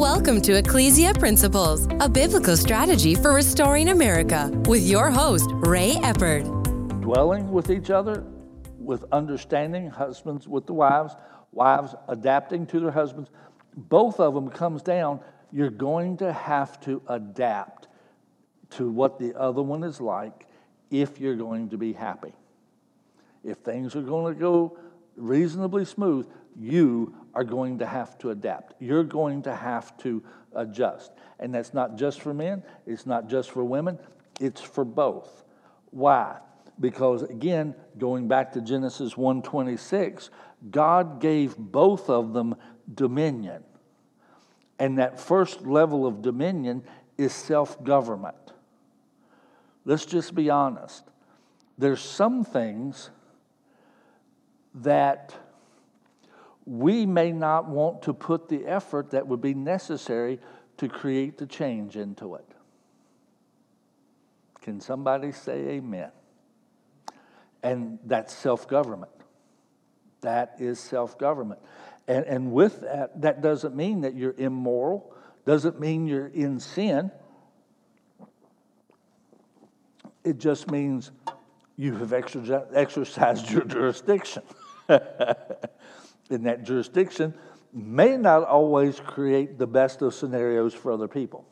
Welcome to Ecclesia Principles, a biblical strategy for restoring America, with your host, Ray Eppard. Dwelling with each other, with understanding, husbands with the wives, wives adapting to their husbands. Both of them comes down, you're going to have to adapt to what the other one is like if you're going to be happy. If things are going to go reasonably smooth, you are going to have to adapt. You're going to have to adjust. And that's not just for men, it's not just for women, it's for both. Why? Because again, going back to Genesis 1:26, God gave both of them dominion. And that first level of dominion is self-government. Let's just be honest. There's some things that we may not want to put the effort that would be necessary to create the change into it. Can somebody say amen? And that's self-government. That is self-government. And with that, that doesn't mean that you're immoral, doesn't mean you're in sin. It just means you have exercised your jurisdiction. And that jurisdiction may not always create the best of scenarios for other people.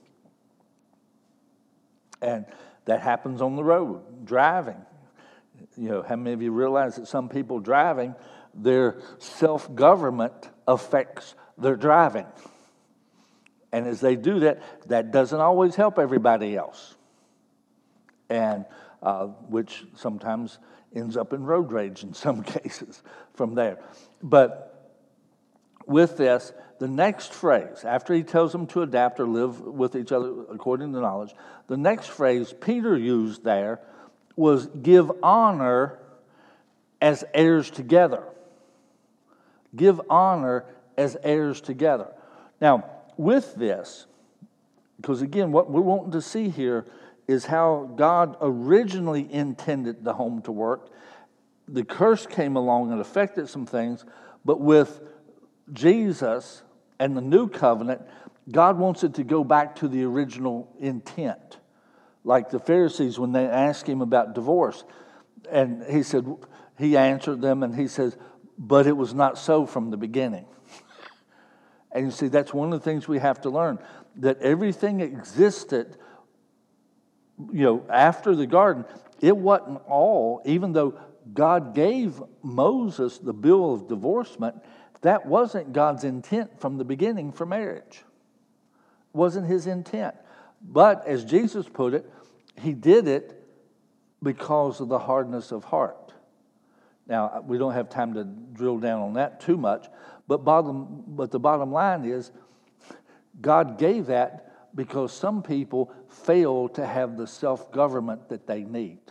And that happens on the road, driving. You know, how many of you realize that some people driving, their self-government affects their driving? And as they do that, that doesn't always help everybody else. And which sometimes ends up in road rage in some cases from there. But with this, the next phrase, after he tells them to adapt or live with each other according to knowledge, the next phrase Peter used there was give honor as heirs together. Give honor as heirs together. Now, with this, because again, what we're wanting to see here is how God originally intended the home to work. The curse came along and affected some things, but with Jesus and the new covenant, God wants it to go back to the original intent. Like the Pharisees when they asked him about divorce, and he answered them and he says, but it was not so from the beginning. And you see, that's one of the things we have to learn, that everything existed, you know, after the garden. It wasn't all, even though God gave Moses the bill of divorcement, that wasn't God's intent from the beginning for marriage. It wasn't his intent. But as Jesus put it, he did it because of the hardness of heart. Now, we don't have time to drill down on that too much, but the bottom line is God gave that because some people fail to have the self-government that they need.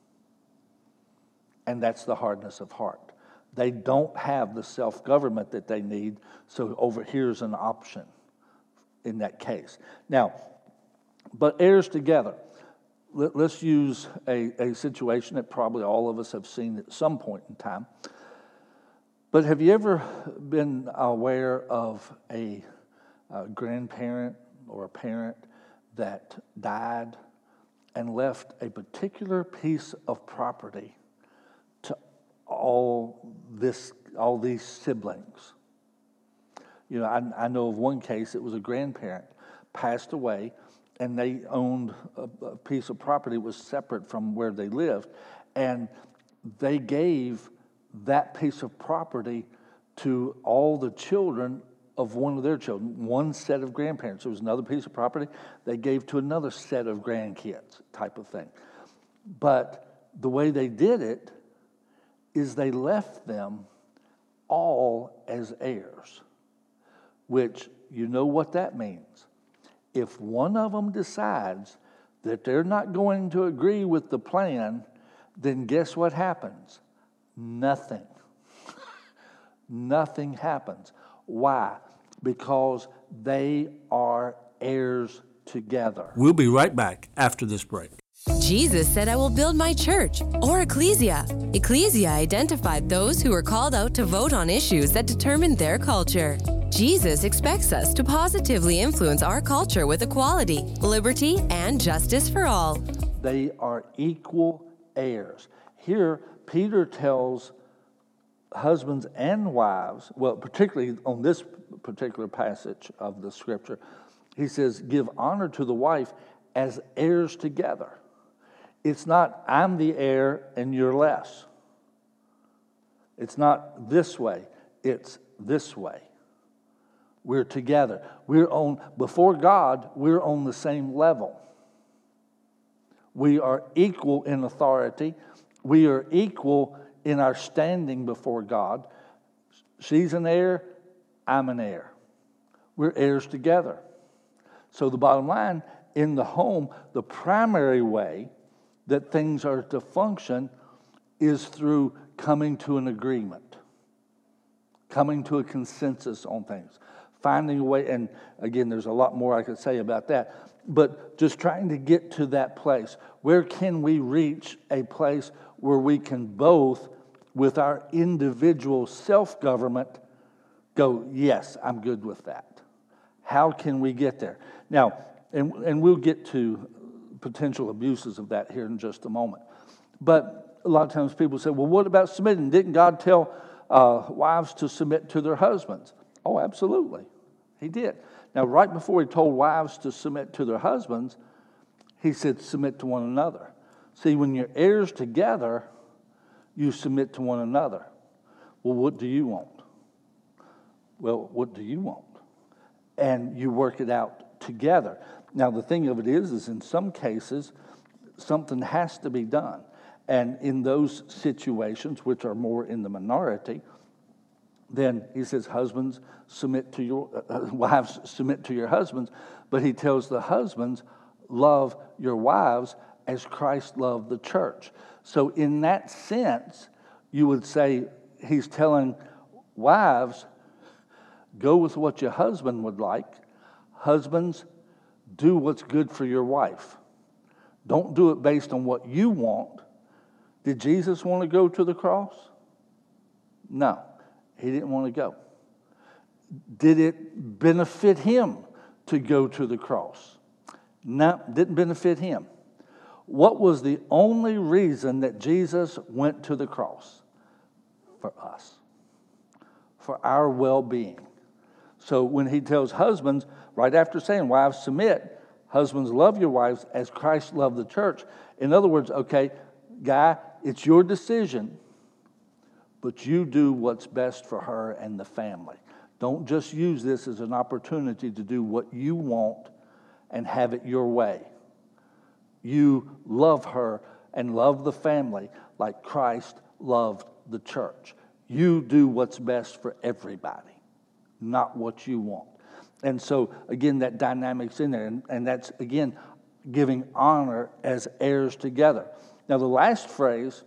And that's the hardness of heart. They don't have the self-government that they need, so over here's an option in that case. Now, but heirs together. Let's use a situation that probably all of us have seen at some point in time. But have you ever been aware of a grandparent or a parent that died and left a particular piece of property to all these siblings? You know, I know of one case, it was a grandparent passed away, and they owned a piece of property that was separate from where they lived, and they gave that piece of property to all the children of one of their children, one set of grandparents. There was another piece of property they gave to another set of grandkids, type of thing. But the way they did it is they left them all as heirs, which you know what that means. If one of them decides that they're not going to agree with the plan, then guess what happens? Nothing. Nothing happens. Why? Because they are heirs together. We'll be right back after this break. Jesus said, I will build my church, or ecclesia. Ecclesia identified those who were called out to vote on issues that determined their culture. Jesus expects us to positively influence our culture with equality, liberty, and justice for all. They are equal heirs. Here, Peter tells husbands and wives, well, particularly on this particular passage of the scripture, he says, give honor to the wife as heirs together. It's not, I'm the heir and you're less. It's not this way, it's this way. We're together. Before God, we're on the same level. We are equal in authority. We are equal in our standing before God. She's an heir, I'm an heir. We're heirs together. So the bottom line, in the home, the primary way that things are to function is through coming to an agreement, coming to a consensus on things, finding a way, and again, there's a lot more I could say about that, but just trying to get to that place. Where can we reach a place where we can both, with our individual self-government, go, yes, I'm good with that. How can we get there? Now, and we'll get to potential abuses of that here in just a moment. But a lot of times people say, well, what about submitting? Didn't God tell wives to submit to their husbands? Oh, absolutely. He did. Now, right before he told wives to submit to their husbands, he said, submit to one another. See, when you're heirs together, you submit to one another. Well, what do you want? Well, what do you want? And you work it out together. Now, the thing of it is in some cases, something has to be done. And in those situations, which are more in the minority, then he says, husbands, submit to your wives, submit to your husbands. But he tells the husbands, love your wives as Christ loved the church. So in that sense, you would say he's telling wives, go with what your husband would like. Husbands, do what's good for your wife. Don't do it based on what you want. Did Jesus want to go to the cross? No, he didn't want to go. Did it benefit him to go to the cross? No, didn't benefit him. What was the only reason that Jesus went to the cross? For us. For our well-being. So when he tells husbands, right after saying, wives, submit, husbands, love your wives as Christ loved the church. In other words, okay, guy, it's your decision, but you do what's best for her and the family. Don't just use this as an opportunity to do what you want and have it your way. You love her and love the family like Christ loved the church. You do what's best for everybody, not what you want. And so, again, that dynamic's in there. And that's, again, giving honor as heirs together. Now, the last phrase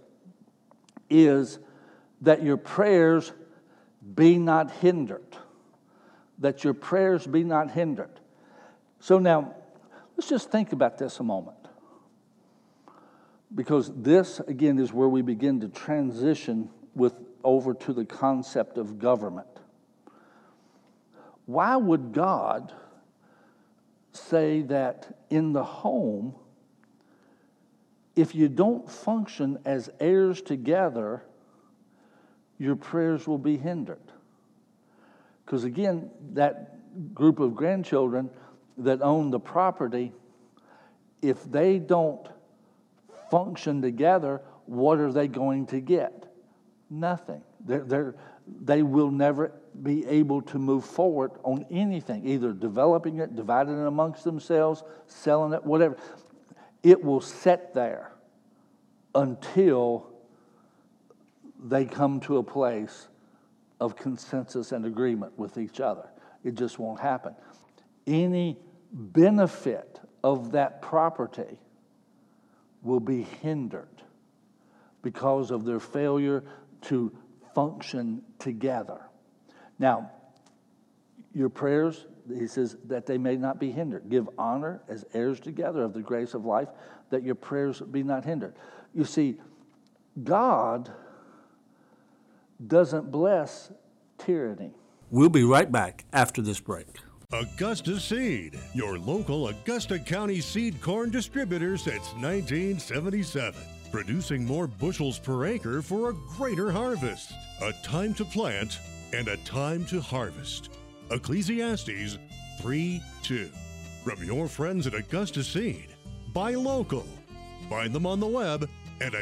is that your prayers be not hindered. That your prayers be not hindered. So now, let's just think about this a moment. Because this, again, is where we begin to transition over to the concept of government. Why would God say that in the home, if you don't function as heirs together, your prayers will be hindered? Because again, that group of grandchildren that own the property, if they don't function together, what are they going to get? Nothing. They will never be able to move forward on anything, either developing it, dividing it amongst themselves, selling it, whatever. It will sit there until they come to a place of consensus and agreement with each other. It just won't happen. Any benefit of that property will be hindered because of their failure to function together. Now, your prayers, he says, that they may not be hindered. Give honor as heirs together of the grace of life, that your prayers be not hindered. You see, God doesn't bless tyranny. We'll be right back after this break. Augusta Seed, your local Augusta County seed corn distributor since 1977. Producing more bushels per acre for a greater harvest. A time to plant and a time to harvest. Ecclesiastes 3:2. From your friends at Augusta Seed. Buy local. Find them on the web at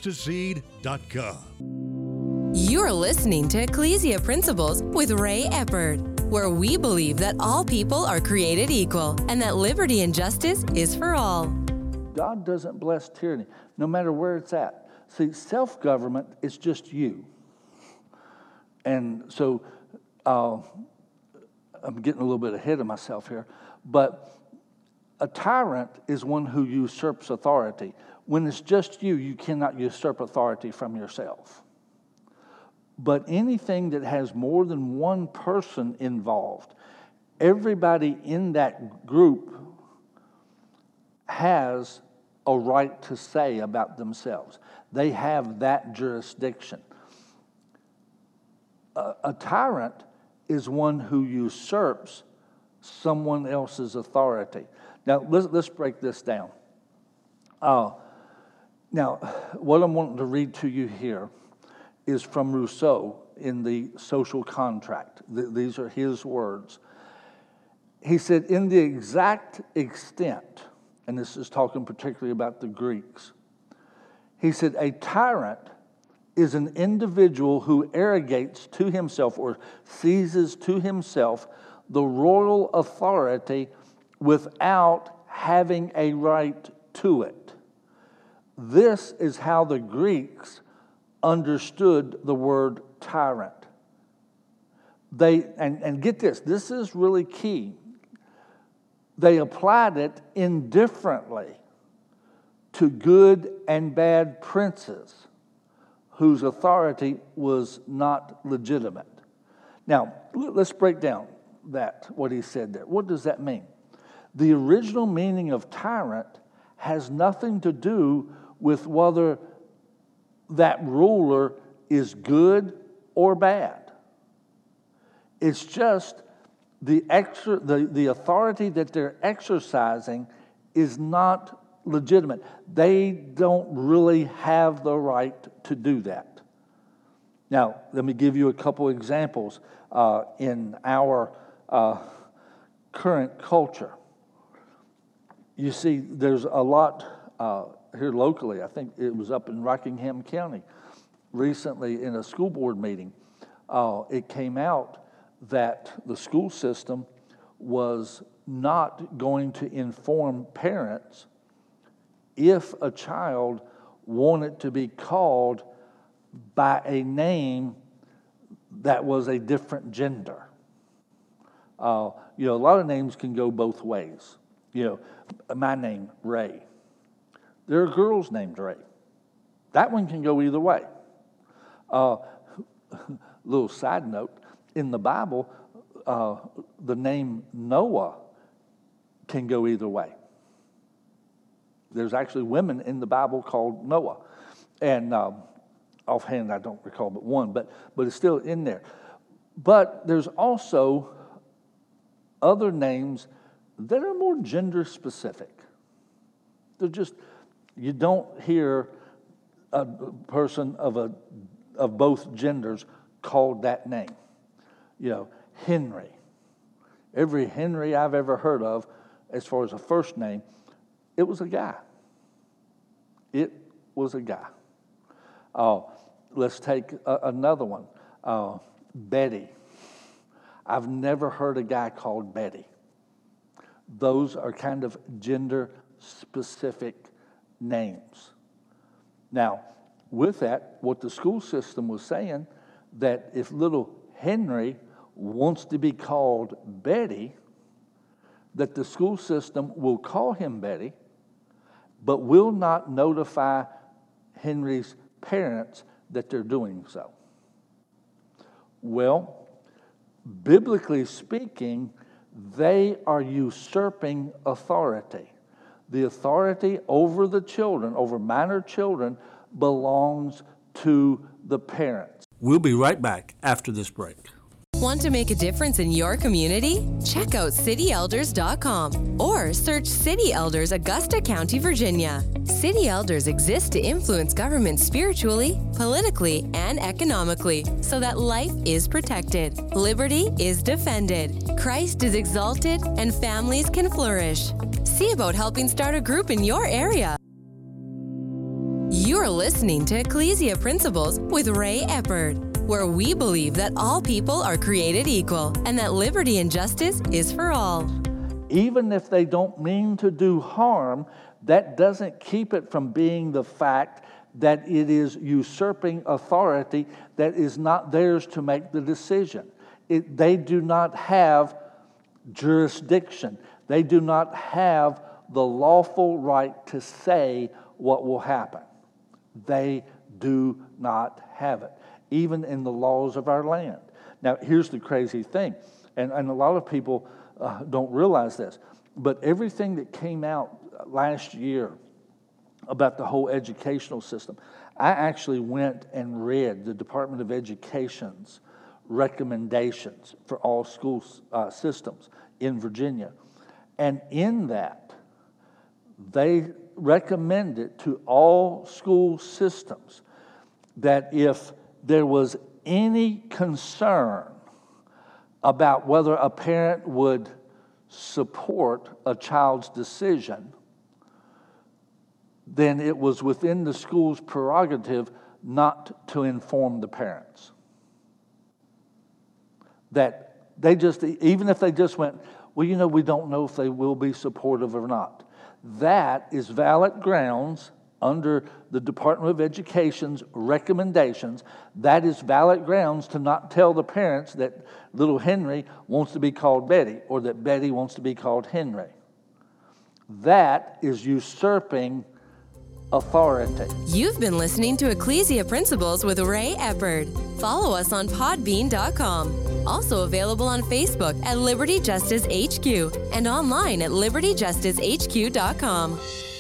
augustaseed.com. You're listening to Ecclesia Principles with Ray Eppard, where we believe that all people are created equal and that liberty and justice is for all. God doesn't bless tyranny, no matter where it's at. See, self-government is just you. And so I'm getting a little bit ahead of myself here, but a tyrant is one who usurps authority. When it's just you, you cannot usurp authority from yourself. But anything that has more than one person involved, everybody in that group has a right to say about themselves. They have that jurisdiction. A tyrant is one who usurps someone else's authority. Now, let's break this down. Now, what I'm wanting to read to you here is from Rousseau in the Social Contract. These are his words. He said, in the exact extent, and this is talking particularly about the Greeks, he said, a tyrant is an individual who arrogates to himself or seizes to himself the royal authority without having a right to it. This is how the Greeks understood the word tyrant. And get this is really key. They applied it indifferently to good and bad princes whose authority was not legitimate. Now, let's break down what he said there. What does that mean? The original meaning of tyrant has nothing to do with whether that ruler is good or bad. It's just the authority that they're exercising is not legitimate. They don't really have the right to do that. Now, let me give you a couple examples in our current culture. You see, there's a lot here locally. I think it was up in Rockingham County recently in a school board meeting. It came out that the school system was not going to inform parents if a child wanted to be called by a name that was a different gender. A lot of names can go both ways. My name, Ray. There are girls named Ray. That one can go either way. Little side note, in the Bible, the name Noah can go either way. There's actually women in the Bible called Noah. And offhand, I don't recall but one, but it's still in there. But there's also other names that are more gender specific. They're just, you don't hear a person of both genders called that name. Henry. Every Henry I've ever heard of, as far as a first name, it was a guy. It was a guy. Let's take another one. Betty. I've never heard a guy called Betty. Those are kind of gender-specific names. Now, with that, what the school system was saying, that if little Henry wants to be called Betty, that the school system will call him Betty, but will not notify Henry's parents that they're doing so. Well, biblically speaking, they are usurping authority. The authority over the children, over minor children, belongs to the parents. We'll be right back after this break. Want to make a difference in your community? Check out CityElders.com or search City Elders, Augusta County, Virginia. City Elders exist to influence government spiritually, politically, and economically so that life is protected, liberty is defended, Christ is exalted, and families can flourish. See about helping start a group in your area. You're listening to Ecclesia Principles with Ray Eppard, where we believe that all people are created equal and that liberty and justice is for all. Even if they don't mean to do harm, that doesn't keep it from being the fact that it is usurping authority that is not theirs to make the decision. They do not have jurisdiction. They do not have the lawful right to say what will happen. They do not have it, even in the laws of our land. Now, here's the crazy thing, and a lot of people don't realize this, but everything that came out last year about the whole educational system, I actually went and read the Department of Education's recommendations for all school systems in Virginia. And in that, they recommended to all school systems that if there was any concern about whether a parent would support a child's decision, then it was within the school's prerogative not to inform the parents. That they just, even if they just went, well, you know, we don't know if they will be supportive or not. That is valid grounds under the Department of Education's recommendations. That is valid grounds to not tell the parents that little Henry wants to be called Betty or that Betty wants to be called Henry. That is usurping authority. You've been listening to Ecclesia Principles with Ray Eppard. Follow us on Podbean.com. Also available on Facebook at Liberty Justice HQ and online at LibertyJusticeHQ.com.